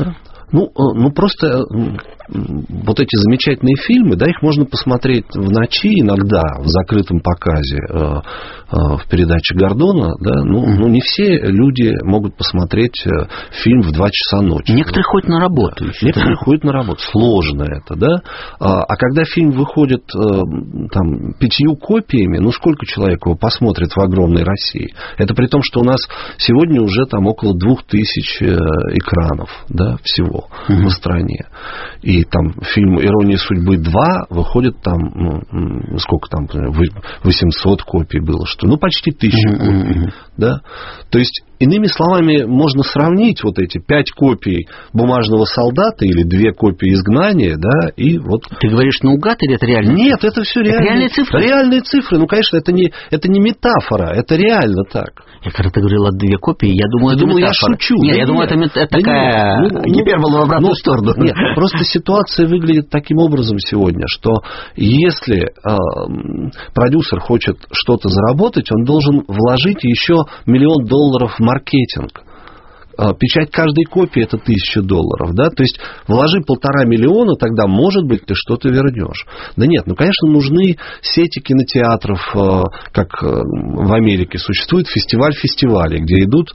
Ну, просто вот эти замечательные фильмы, да, их можно посмотреть в ночи иногда, в закрытом показе в передаче Гордона, да, не все люди могут посмотреть фильм в 2 часа ночи. Некоторые ходят на работу. Да. Некоторые ходят на работу. Сложно это, да. А когда фильм выходит там 5 копиями, сколько человек его посмотрит в огромной России? Это при том, что у нас сегодня уже там около 2000 экранов, да, всего в стране. И там фильм «Ирония судьбы 2» выходит там, сколько там, 800 копий было, что, почти 1000 копий, да. То есть, иными словами, можно сравнить вот эти 5 копий «Бумажного солдата» или 2 копии «Изгнания», да, и вот... Ты говоришь наугад или это реально? Нет, это все реальные цифры. Реальные цифры. Конечно, это не метафора, это реально так. Я когда ты говорил о 2 копии, я думал, это метафора. Я шучу. Нет, я думал, это такая гипербола в обратную сторону. Нет, просто ситуация выглядит таким образом сегодня, что если продюсер хочет что-то заработать, он должен вложить еще $1 миллион в маркетинг. Печать каждой копии — это $1000, да, то есть вложи 1,5 миллиона, тогда, может быть, ты что-то вернешь. Да нет, конечно, нужны сети кинотеатров, как в Америке существует фестиваль фестивалей, где идут,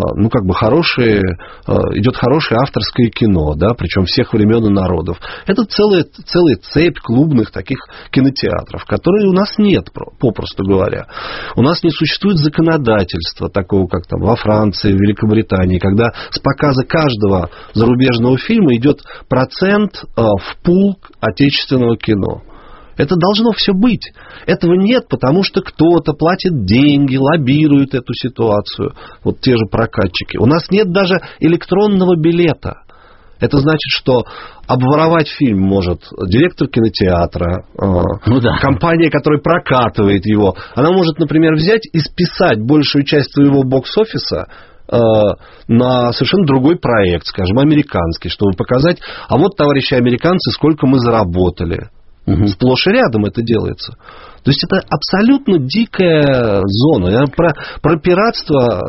идет хорошее авторское кино, да, причем всех времен и народов. Это целая цепь клубных таких кинотеатров, которые у нас нет, попросту говоря. У нас не существует законодательства такого, как там во Франции, в Великобритании, когда с показа каждого зарубежного фильма идет процент в пул отечественного кино. Это должно все быть. Этого нет, потому что кто-то платит деньги, лоббирует эту ситуацию. Вот те же прокатчики. У нас нет даже электронного билета. Это значит, что обворовать фильм может директор кинотеатра, компания, которая прокатывает его. Она может, например, взять и списать большую часть своего бокс-офиса на совершенно другой проект, скажем, американский, чтобы показать, а вот, товарищи американцы, сколько мы заработали. Сплошь и рядом это делается. То есть это абсолютно дикая зона. Про пиратство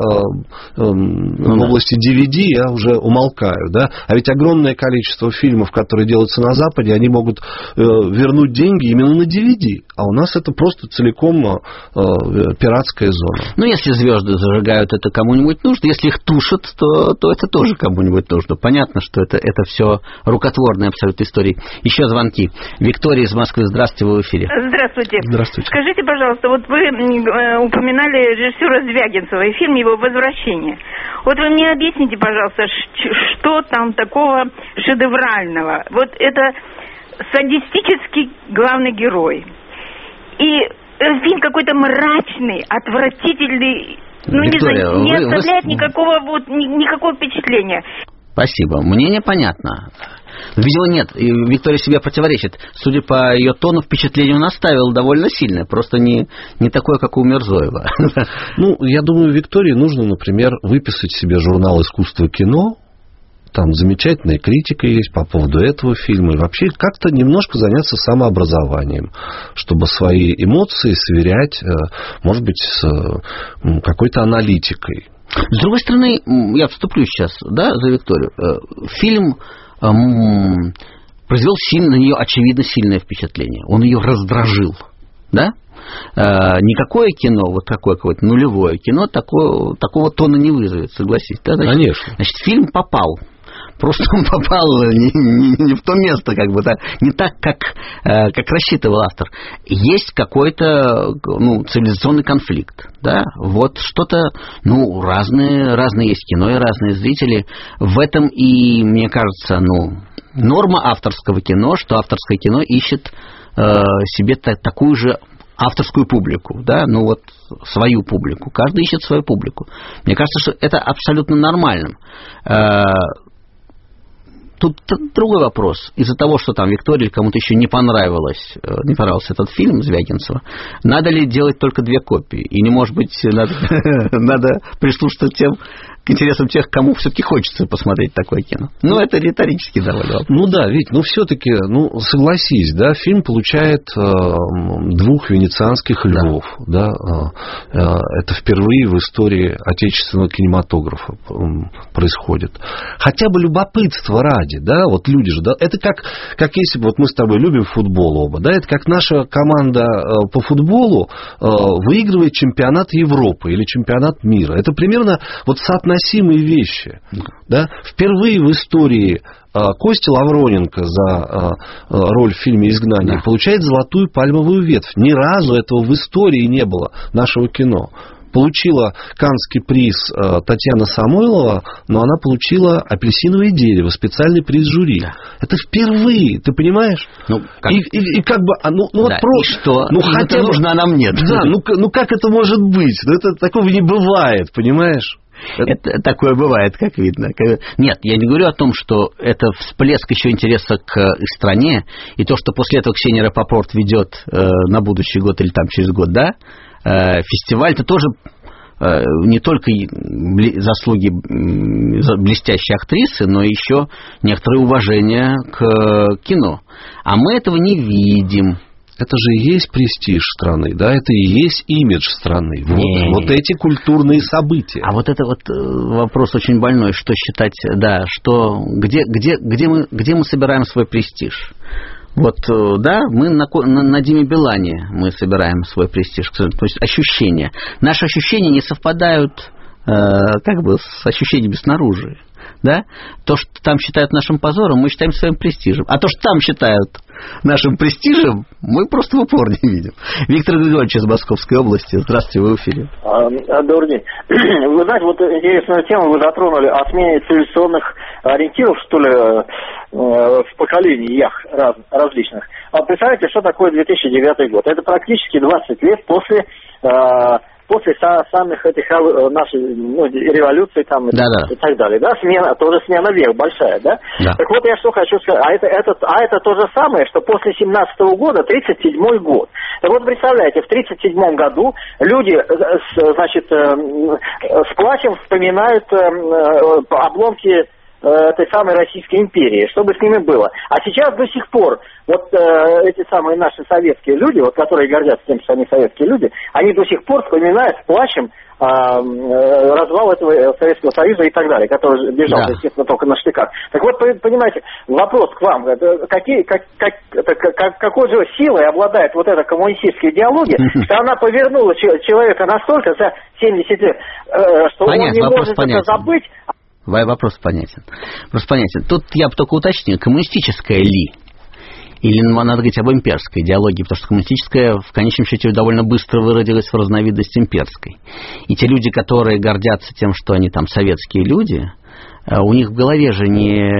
в области DVD я уже умолкаю. Да? А ведь огромное количество фильмов, которые делаются на Западе, они могут вернуть деньги именно на DVD. А у нас это просто целиком пиратская зона. Если звезды зажигают, это кому-нибудь нужно. Если их тушат, то это тоже кому-нибудь нужно. Понятно, что это все рукотворные абсолютно истории. Еще звонки. Виктория из Москвы. Здравствуйте, вы в эфире. Здравствуйте. Здравствуйте. Скажите, пожалуйста, вот вы упоминали режиссера Звягинцева и фильм его «Возвращение». Вот вы мне объясните, пожалуйста, что там такого шедеврального? Вот это садистический главный герой. И фильм какой-то мрачный, отвратительный, Виктория, не оставляет никакого впечатления. Спасибо. Мнение понятно. Видимо, нет. Виктория себе противоречит. Судя по ее тону, впечатление он оставил довольно сильное. Просто не такое, как у Мирзоева. Я думаю, Виктории нужно, например, выписать себе журнал «Искусство кино». Там замечательная критика есть по поводу этого фильма. И вообще как-то немножко заняться самообразованием, чтобы свои эмоции сверять, может быть, с какой-то аналитикой. С другой стороны, я вступлю сейчас, за Викторию. Фильм произвел на нее очевидно сильное впечатление. Он ее раздражил, да? Никакое кино, вот такое какое-то нулевое кино, такого тона не вызовет, согласитесь? Да? Конечно. Значит, фильм попал. Просто он попал не в то место, не так, как рассчитывал автор. Есть какой-то цивилизационный конфликт. Да? Вот что-то, разные есть кино и разные зрители. В этом и, мне кажется, норма авторского кино, что авторское кино ищет себе такую же авторскую публику, да, свою публику. Каждый ищет свою публику. Мне кажется, что это абсолютно нормально. Тут другой вопрос. Из-за того, что там Виктории или кому-то еще не понравился этот фильм Звягинцева, надо ли делать только 2 копии? Или, может быть, надо прислушаться к тем, к интересам тех, кому все-таки хочется посмотреть такое кино. Но это риторически довольно. Ну да, ведь, все-таки, согласись, да, фильм получает 2 венецианских львов, да, это впервые в истории отечественного кинематографа происходит. Хотя бы любопытство ради, да, вот люди же, да, это как если бы, вот мы с тобой любим футбол оба, да, это как наша команда по футболу выигрывает чемпионат Европы или чемпионат мира. Это примерно вот соотносимые вещи, да. Впервые в истории Костя Лавроненко за роль в фильме «Изгнание» получает золотую пальмовую ветвь. Ни разу этого в истории не было нашего кино. Получила Каннский приз Татьяна Самойлова, но она получила «Апельсиновое дерево», специальный приз жюри. Да. Это впервые, ты понимаешь? И как бы, вот да, просто... И что? Хотя это нужно, а нам нет. Да, как это может быть? Это такого не бывает, понимаешь? Это такое бывает, как видно. Нет, я не говорю о том, что это всплеск еще интереса к стране, и то, что после этого Ксения Рапопорт ведет на будущий год или там через год, да, фестиваль, это тоже не только заслуги блестящей актрисы, но еще некоторое уважение к кино. А мы этого не видим. Это же и есть престиж страны, да, это и есть имидж страны. Вот эти культурные события. А вот это вот вопрос очень больной, что считать, да, что где мы собираем свой престиж? Вот, да, мы на Диме Билане мы собираем свой престиж, то есть ощущения. Наши ощущения не совпадают как бы с ощущениями снаружи. Да? То, что там считают нашим позором, мы считаем своим престижем. А то, что там считают нашим престижем, мы просто в упор не видим. Виктор Григорьевич из Московской области. Здравствуйте, вы в эфире. Добрый день. Вы знаете, вот интересную тему вы затронули о смене цивилизационных ориентиров, что ли, в поколениях различных. А представляете, что такое 2009 год? Это практически 20 лет после самых этих нашей революций там и так далее, да, смена век большая, да? Так вот я что хочу сказать, это то же самое, что после 17-го года 37-й год. Так вот представляете, в 37-м году люди, значит, с плачем вспоминают обломки этой самой Российской империи, что бы с ними было. А сейчас до сих пор вот эти самые наши советские люди, вот, которые гордятся тем, что они советские люди, они до сих пор вспоминают с плачем развал этого Советского Союза и так далее, который бежал, естественно, только на штыках. Так вот, понимаете, вопрос к вам, какой же силой обладает вот эта коммунистическая идеология, что она повернула человека настолько за 70 лет, что он не может это забыть. Вопрос понятен. Тут я бы только уточнил, коммунистическая ли? Или надо говорить об имперской идеологии, потому что коммунистическая в конечном счете довольно быстро выродилась в разновидность имперской. И те люди, которые гордятся тем, что они там советские люди, у них в голове же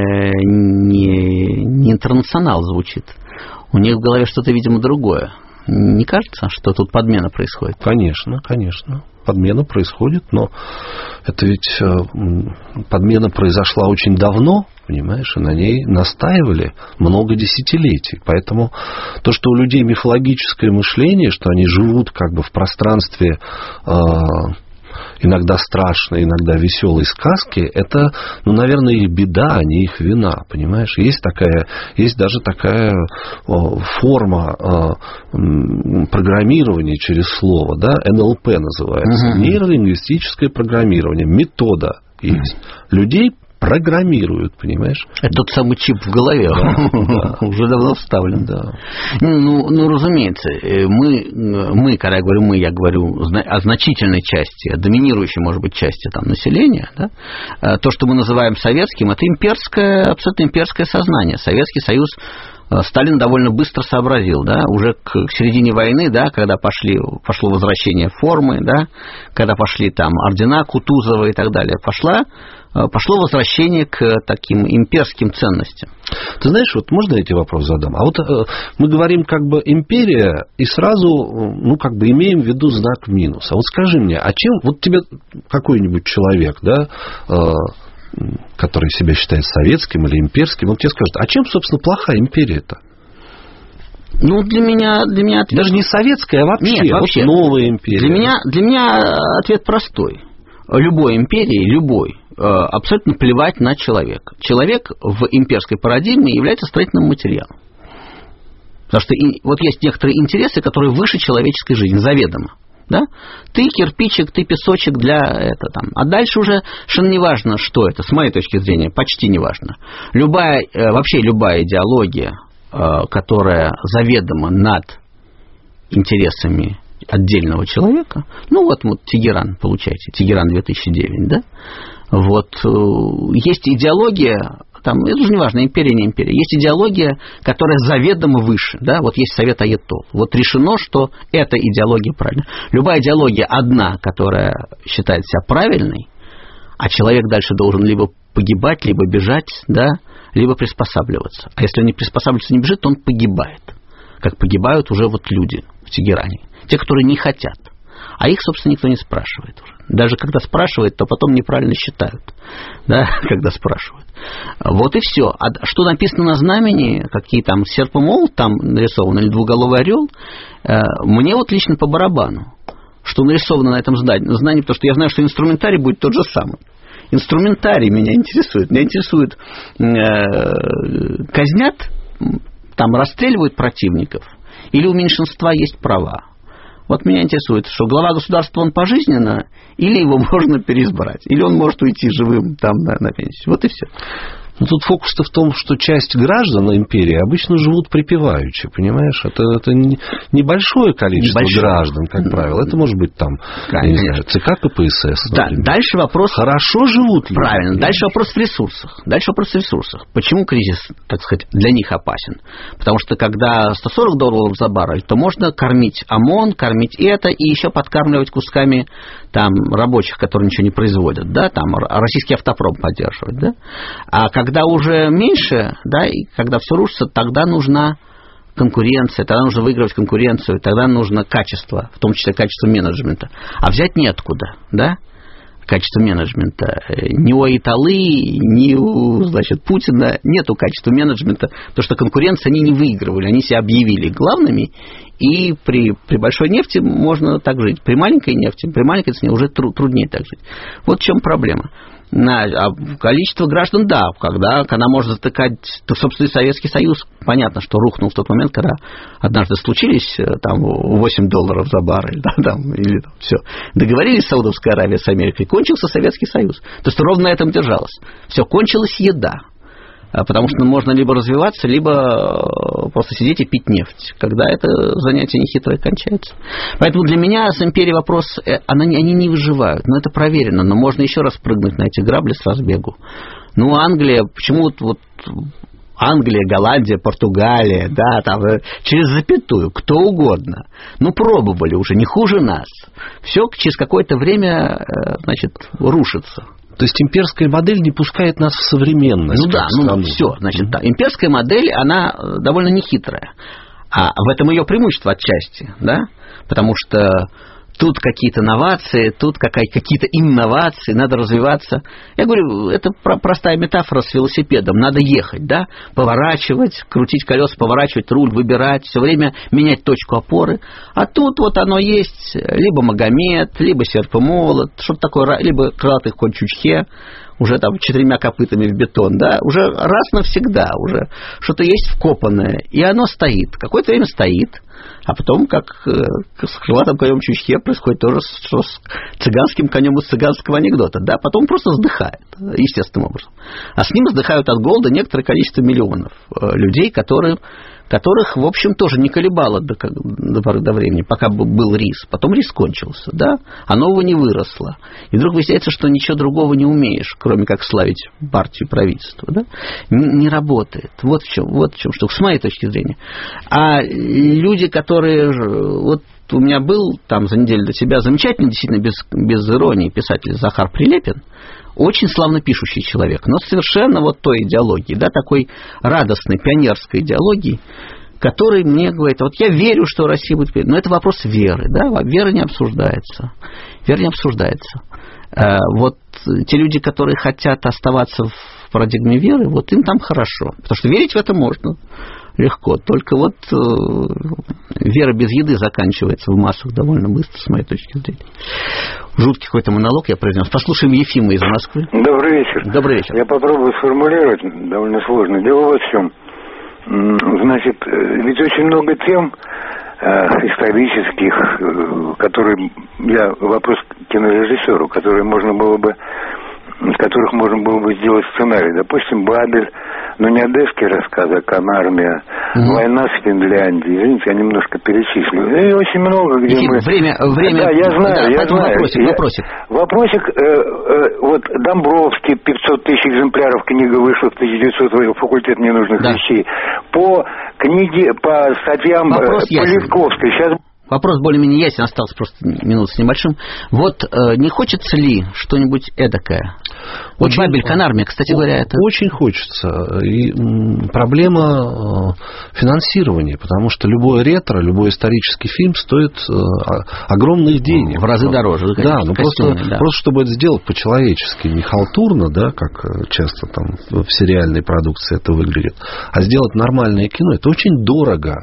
не интернационал звучит. У них в голове что-то, видимо, другое. Не кажется, что тут подмена происходит? Конечно. Подмена происходит, но это ведь подмена произошла очень давно, понимаешь, и на ней настаивали много десятилетий. Поэтому то, что у людей мифологическое мышление, что они живут как бы в пространстве иногда страшной, иногда веселой сказки, это, наверное, их беда, а не их вина, понимаешь? Есть даже такая форма программирования через слово, да, НЛП называется, нейролингвистическое программирование, метода есть. Людей программируют, понимаешь? Это тот самый чип в голове, уже давно вставлен. Да. Разумеется, мы, когда я говорю мы, я говорю о значительной части, о доминирующей, может быть, части там, населения, да? То, что мы называем советским, это абсолютно имперское сознание. Советский Союз Сталин довольно быстро сообразил, да, уже к середине войны, да, когда пошло возвращение формы, да, когда пошли там ордена Кутузова и так далее, пошло возвращение к таким имперским ценностям. Ты знаешь, вот можно я тебе вопрос задам? А вот мы говорим как бы империя и сразу, как бы имеем в виду знак минус. А вот скажи мне, а чем, вот тебе какой-нибудь человек, да, который себя считает советским или имперским, он тебе скажет, а чем, собственно, плохая империя-то? Для меня ответ... Даже не советская, а вообще. Нет, вообще. Вот новая империя. Для меня ответ простой. любой империи, абсолютно плевать на человека. Человек в имперской парадигме является строительным материалом. Потому что вот есть некоторые интересы, которые выше человеческой жизни, заведомо. Да? Ты кирпичик, ты песочек для этого. Там. А дальше уже совершенно не важно, что это, с моей точки зрения, почти не важно. Вообще любая идеология, которая заведома над интересами отдельного человека, ну вот Тегеран, получаете, Тегеран 2009, да? Вот есть идеология, там, это уже не важно, империя, не империя, есть идеология, которая заведомо выше, да, вот есть совет Аятолл. Вот решено, что эта идеология правильная. Любая идеология одна, которая считает себя правильной, а человек дальше должен либо погибать, либо бежать, да, либо приспосабливаться. А если он не приспосабливается, не бежит, то он погибает. Как погибают уже вот люди в Тегеране. Те, которые не хотят. А их, собственно, никто не спрашивает уже. Даже когда спрашивают, то потом неправильно считают, да, когда спрашивают. Вот и все. А что написано на знамени, какие там серп и молот там нарисованы, или двуголовый орел, мне вот лично по барабану, что нарисовано на этом знании, потому что я знаю, что инструментарий будет тот же самый. Инструментарий меня интересует. Меня интересует, казнят, там расстреливают противников, или у меньшинства есть права. Вот меня интересует, что глава государства, он пожизненно, или его можно переизбрать, или он может уйти живым там на пенсию. Вот и все. Но тут фокус-то в том, что часть граждан империи обычно живут припеваючи, понимаешь? Это небольшое количество граждан, как правило. Это может быть там, я не знаю, ЦК КПСС. Да, дальше вопрос... Хорошо живут люди. Правильно. Дальше вопрос в ресурсах. Почему кризис, так сказать, для них опасен? Потому что когда $140 за баррель, то можно кормить ОМОН, кормить это, и еще подкармливать кусками там рабочих, которые ничего не производят, да, там российский автопром поддерживать, да. А когда уже меньше, да, и когда все рушится, тогда нужна конкуренция, тогда нужно выигрывать конкуренцию, тогда нужно качество, в том числе качество менеджмента. А взять неоткуда, да, качество менеджмента. Ни у Айталы, ни у, значит, Путина нету качества менеджмента, потому что конкуренцию они не выигрывали, они себя объявили главными, и при большой нефти можно так жить. При маленькой нефти, при маленькой цене уже труднее так жить. Вот в чем проблема. А количество граждан, да, когда можно затыкать, то, собственно, и Советский Союз, понятно, что рухнул в тот момент, когда однажды случились там $8 за баррель, да, там, или там, все. Договорились Саудовская Аравия с Америкой, кончился Советский Союз. То есть ровно на этом держалось. Все, кончилась еда. Потому что можно либо развиваться, либо просто сидеть и пить нефть, когда это занятие нехитрое кончается. Поэтому для меня с империей вопрос, они не выживают, но это проверено, но можно еще раз прыгнуть на эти грабли с разбегу. Ну, Англия, почему вот Англия, Голландия, Португалия, да, там, через запятую, кто угодно. Ну, пробовали уже, не хуже нас. Все через какое-то время, значит, рушится. То есть имперская модель не пускает нас в современность. Ну да, все. Значит, да, имперская модель, она довольно нехитрая. А в этом ее преимущество отчасти, да? Потому что тут какие-то новации, тут какие-то инновации, надо развиваться. Я говорю, это простая метафора с велосипедом. Надо ехать, да? Поворачивать, крутить колеса, поворачивать руль, выбирать, все время менять точку опоры. А тут вот оно есть, либо Магомед, либо серп и молот, что-то такое, либо крылатый конь Чучхе, уже там 4 копытами в бетон, да, уже раз навсегда, уже что-то есть вкопанное, и оно стоит. Какое-то время стоит, а потом, как с крылатым конем Чучхе, происходит тоже что с цыганским конем из цыганского анекдота, да, потом просто сдыхает, естественным образом. А с ним сдыхают от голода некоторое количество миллионов людей, которых, в общем, тоже не колебало до поры до времени, пока был рис. Потом рис кончился, да, а нового не выросло. И вдруг выясняется, что ничего другого не умеешь, кроме как славить партию, правительство, да, не работает. Вот в чем штука, с моей точки зрения. А люди, которые... Вот у меня был там за неделю до тебя замечательный, действительно, без иронии, писатель Захар Прилепин, очень славно пишущий человек, но совершенно вот той идеологии, да, такой радостной, пионерской идеологии, который мне говорит, вот я верю, что Россия будет... Но это вопрос веры, да, вера не обсуждается. Вот те люди, которые хотят оставаться в парадигме веры, вот им там хорошо, потому что верить в это можно. легко. Только вот вера без еды заканчивается в массах довольно быстро, с моей точки зрения. Жуткий какой-то монолог я произнес. Послушаем Ефима из Москвы. Добрый вечер. Добрый вечер. Я попробую сформулировать, довольно сложно. Дело вот в чем. Значит, ведь очень много тем исторических, которые, вопрос к кинорежиссеру, из которых можно было бы сделать сценарий. Допустим, «Бабель», но не одесский рассказ, а «Канармия», «Война с Финляндией». Извините, я немножко перечислю. И очень много, где Ефим, мы... Время... Да, я знаю. Вопросик. Вот Домбровский, 500 тысяч экземпляров книга вышла в 1900 факультет ненужных вещей. По статьям Политковской. Сейчас... Вопрос более-менее ясен, осталось просто минут с небольшим. Вот не хочется ли что-нибудь эдакое? Вот «Бабель», «Канармия», кстати говоря, это... Очень хочется. И проблема финансирования, потому что любое ретро, любой исторический фильм стоит огромных денег. В разы дороже. Да, но просто чтобы это сделать по-человечески, не халтурно, да, как часто там в сериальной продукции это выглядит, а сделать нормальное кино, это очень дорого.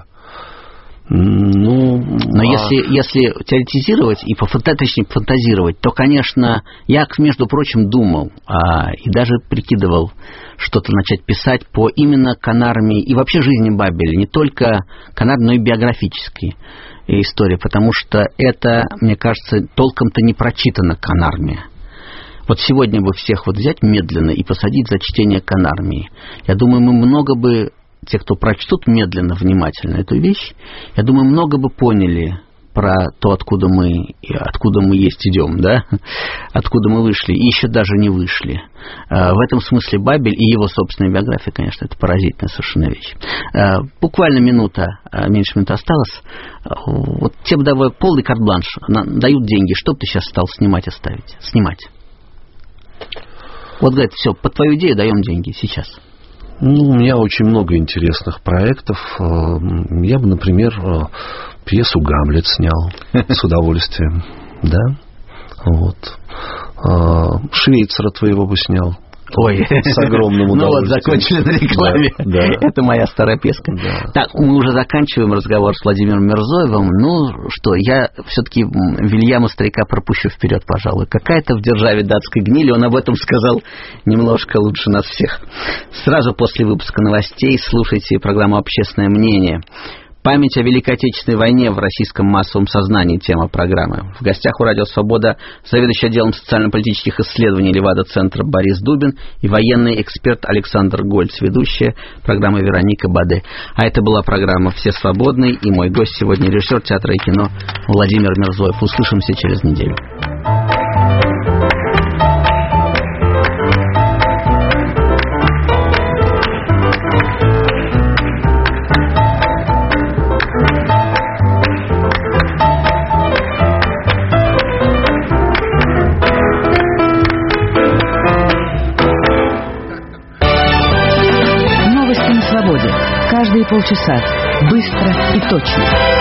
Но если теоретизировать и точнее фантазировать, то, конечно, я, между прочим, думал и даже прикидывал что-то начать писать по именно Канармии и вообще жизни Бабеля, не только Канармии, но и биографические истории, потому что это, мне кажется, толком-то не прочитано Канармия. Вот сегодня бы всех вот взять медленно и посадить за чтение Канармии. Я думаю, мы много бы, те, кто прочтут медленно, внимательно эту вещь, я думаю, много бы поняли про то, откуда мы есть идем, да? Откуда мы вышли, и еще даже не вышли. В этом смысле Бабель и его собственная биография, конечно, это поразительная совершенно вещь. Буквально меньше минуты осталось. Вот тебе давай полный карт-бланш, дают деньги, что бы ты сейчас стал снимать. Вот, говорит, все, под твою идею даем деньги сейчас. У меня очень много интересных проектов. Я бы, например, пьесу «Гамлет» снял с удовольствием. Да? Вот. «Швейцара» твоего бы снял. Ой, с огромным удовольствием. Ну вот, закончили на рекламе. Да. Это моя старая песка. Да. Так, мы уже заканчиваем разговор с Владимиром Мирзоевым. Ну что, я все-таки Вильяма Старика пропущу вперед, пожалуй. Какая-то в державе датской гнили, он об этом сказал немножко лучше нас всех. Сразу после выпуска новостей слушайте программу «Общественное мнение». Память о Великой Отечественной войне в российском массовом сознании — тема программы. В гостях у «Радио Свобода» заведующий отделом социально-политических исследований Левада-центра Борис Дубин и военный эксперт Александр Гольц, ведущая программы Вероника Баде. А это была программа «Все свободны», и мой гость сегодня режиссер театра и кино Владимир Мирзоев. Услышимся через неделю. Каждые полчаса. Быстро и точно.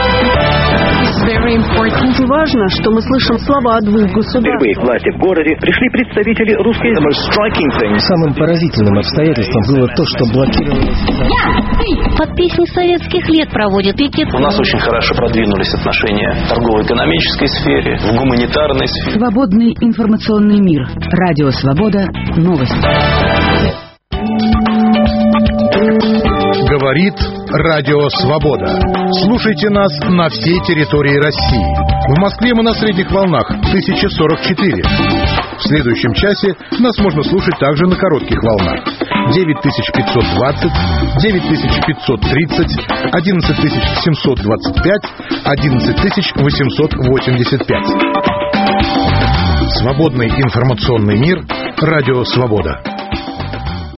Важно, что мы слышим слова о двух государствах. Впервые к власти в городе пришли представители русской... Самым поразительным обстоятельством было то, что блокировалось... Под песни советских лет проводят пикет. У нас очень хорошо продвинулись отношения в торгово-экономической сфере, в гуманитарной сфере. Свободный информационный мир. Радио Свобода. Новости. Говорит Радио Свобода. Слушайте нас на всей территории России. В Москве мы на средних волнах 1044. В следующем часе нас можно слушать также на коротких волнах 9520, 9530, 11725, 11885. Свободный информационный мир. Радио Свобода.